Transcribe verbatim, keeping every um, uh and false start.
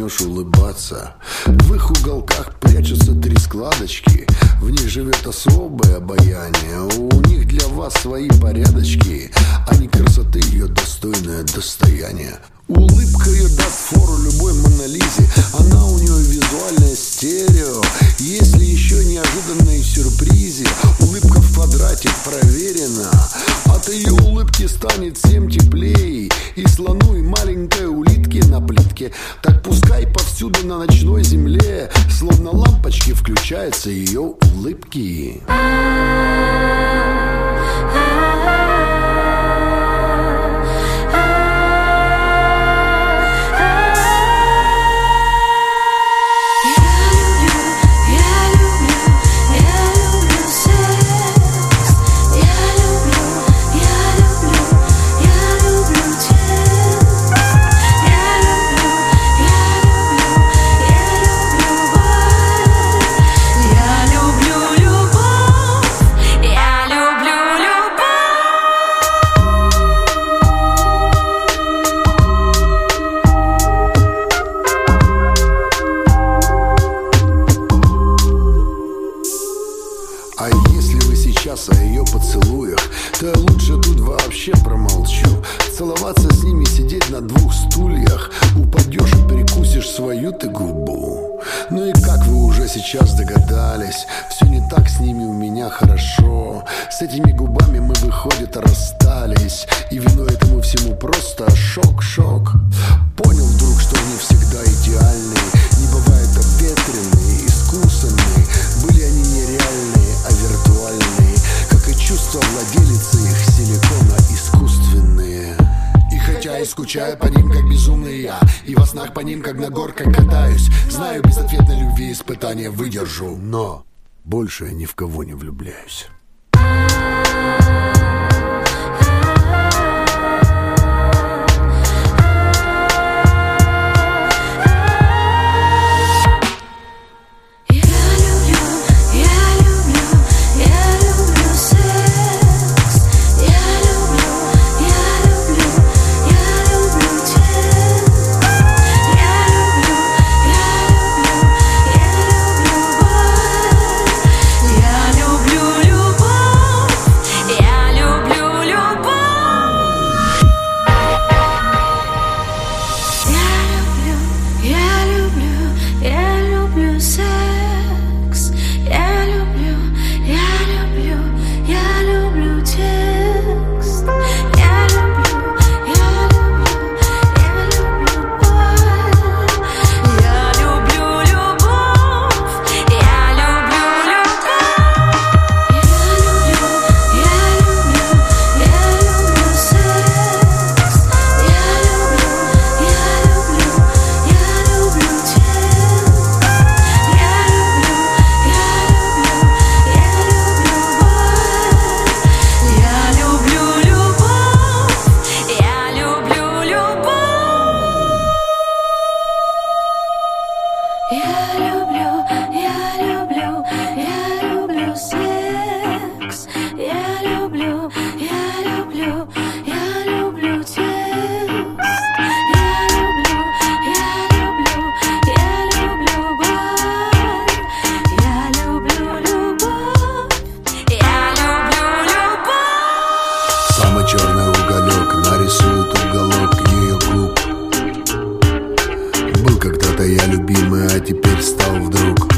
начнешь улыбаться. В их уголках прячутся три складочки, в них живет особое обаяние. У них для вас свои порядочки, они красоты ее достойное достояние. Улыбка ее даст фору любой Монолизе, она у нее визуальное стерео. Если еще неожиданные сюрпризы, улыбка в квадрате проверена. От ее улыбки станет всем теплей, и слону, и маленькой улитке на плитке. Так пускай повсюду на ночной земле, словно лампочки, включаются ее улыбки. А если вы сейчас о ее поцелуях, то я лучше тут вообще промолчу. Целоваться с ними, сидеть на двух стульях, упадешь и перекусишь свою ты губу. Ну и как вы уже сейчас догадались, все не так с ними у меня хорошо. С этими губами мы, выходит, расстались, и виной этому всему просто шок-шок. Понял вдруг, что они всегда идеальные, не бывает обветренные, искусанные. Были они нереальные, а виртуальные, как и чувства владелицы их силикона искусственные. И хотя и скучаю по ним, как безумный я, и во снах по ним, как на горках катаюсь, знаю, без ответной любви испытания выдержу, но больше я ни в кого не влюбляюсь. Черный уголек нарисует уголок ее губ. Был когда-то я любимый, а теперь стал вдруг